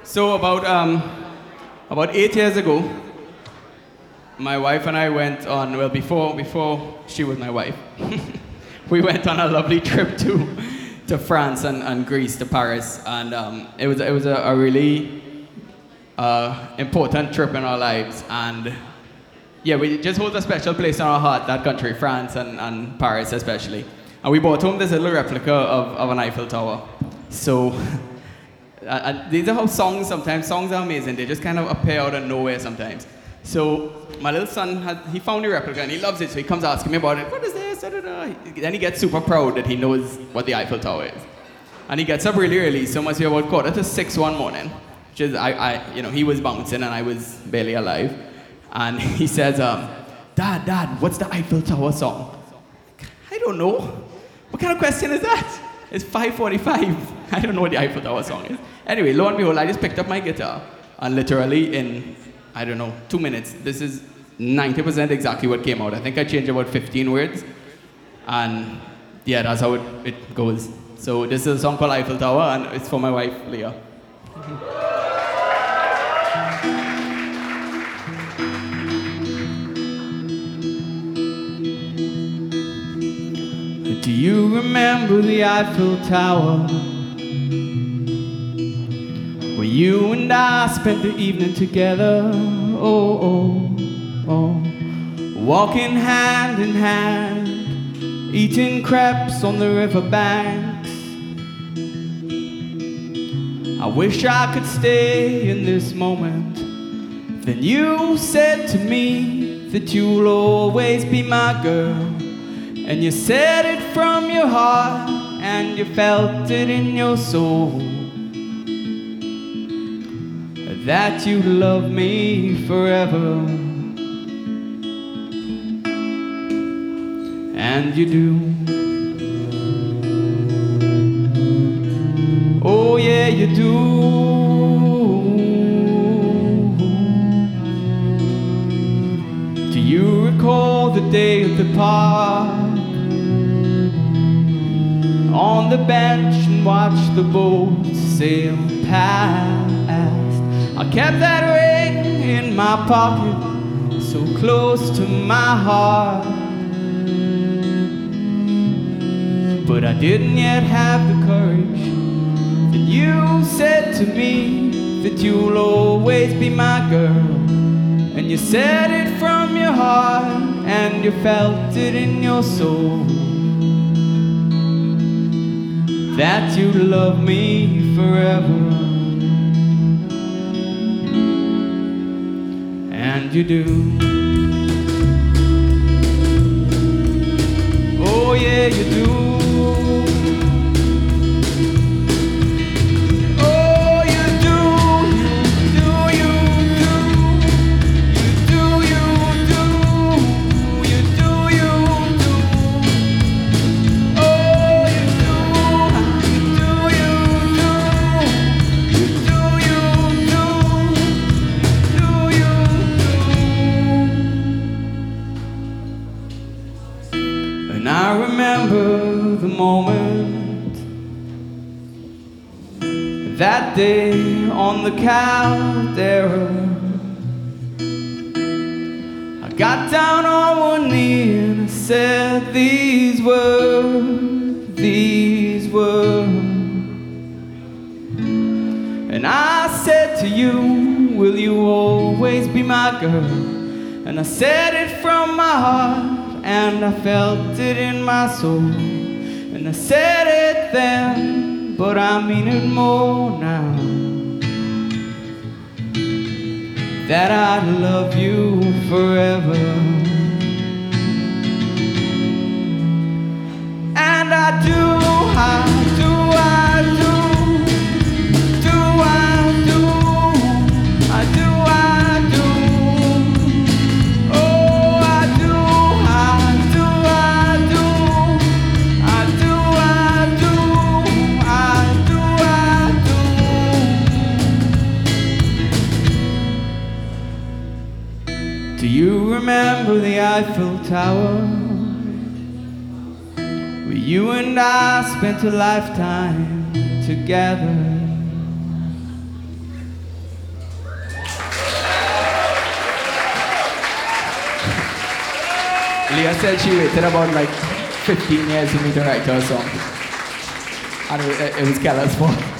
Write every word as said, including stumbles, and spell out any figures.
So about um, about eight years ago, my wife and I went on. Well, before before she was my wife, we went on a lovely trip to to France and, and Greece, to Paris, and um, it was it was a, a really uh, important trip in our lives, and yeah, we it just holds a special place in our heart. That country, France and, and Paris especially, and we brought home this little replica of, of an Eiffel Tower. So. Uh, these are how songs sometimes, songs are amazing, they just kind of appear out of nowhere sometimes. So my little son, had, he found the replica and he loves it, so he comes asking me about it. What is this? Da, da, da. Then he gets super proud that he knows what the Eiffel Tower is. And he gets up really early, so must be about quarter to six one morning, which is, I, I, you know, he was bouncing and I was barely alive. And he says, um, Dad, Dad, what's the Eiffel Tower song? I don't know. What kind of question is that? It's five forty-five. I don't know what the Eiffel Tower song is. Anyway, lo and behold, I just picked up my guitar, and literally in, I don't know, two minutes, this is ninety percent exactly what came out. I think I changed about fifteen words, and yeah, that's how it, it goes. So this is a song called Eiffel Tower, and it's for my wife, Leah. Do you remember the Eiffel Tower, where you and I spent the evening together? Oh, oh, oh, walking hand in hand, eating crepes on the riverbanks. I wish I could stay in this moment. Then you said to me that you'll always be my girl. And you said it from your heart, and you felt it in your soul, that you love me forever. And you do. Oh yeah, you do. Do you recall the day at the park, on the bench and watch the boats sail past? I kept that ring in my pocket, so close to my heart, but I didn't yet have the courage. Then you said to me that you'll always be my girl, and you said it from your heart, and you felt it in your soul, that you love me forever. And you do. Oh yeah, you do. Oh, you do, you do, you do. You do, you do. You do, you do. Oh, you do. And I remember the moment, that day on the Caldera. I got down on one knee and I said these words, these words. And I said to you, will you always be my girl? And I said it from my heart, and I felt it in my soul. And I said it then, but I mean it more now, that I love you forever. And I do, I do, I do, do I do, I do, I do. Oh, I do, I do, I do, I do, I do, I do, I do. Do you remember the Eiffel Tower, where you and I spent a lifetime together? Leah said she waited about like fifteen years for me to write her song. And it, it was Keller's fault.